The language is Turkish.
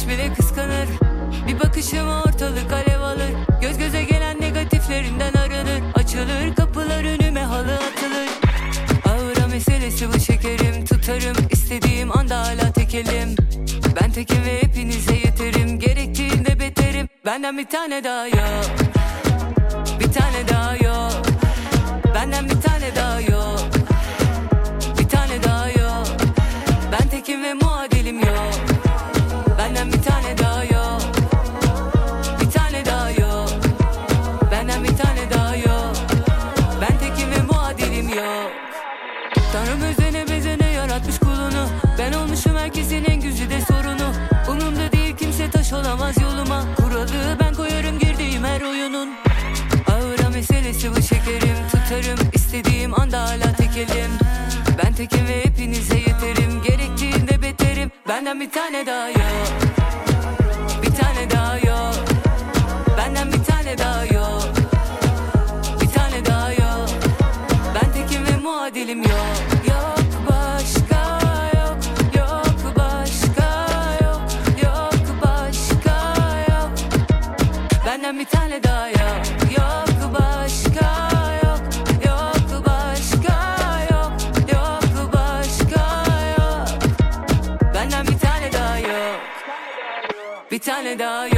arkadaş bile kıskanır. Bir bakışıma ortalık alev alır. Göz göze gelen negatiflerinden aranır. Açılır kapılar önüme, halı atılır. Ağıra meselesi bu şekerim. Tutarım istediğim anda hala tekelim. Ben tekim ve hepinize yeterim. Gerektiğinde beterim. Benden bir tane daha yok. Bir tane daha yok. Benden bir tane daha yok. Bir tane daha yok. Ben tekim ve muadilim yok. Benden bir tane daha yok. Bir tane daha yok. Benden bir tane daha yok. Ben tekim ve muadilim yok. Tanrım özene bezene yaratmış kulunu. Ben olmuşum herkesin en güzide sorunu. Umurumda değil kimse taş olamaz yoluma. Kuralı ben koyarım girdiğim her oyunun. Ağıra meselesi bu şekerim. Tutarım istediğim anda hala tekelim. Ben tekim ve hepinize yeterim. Gerektiğinde beterim. Benden bir tane daha yok. Bir tane daha yok. Benden bir tane daha yok. Bir tane daha yok. Ben tekim ve muadilim yok. Yok başka yok. Yok başka yok. Yok başka yok. Benden bir tane daha yok. Yok başka yok. Yok başka yok. Yok başka yok. Benden bir tane daha yok. Bir tane daha yok.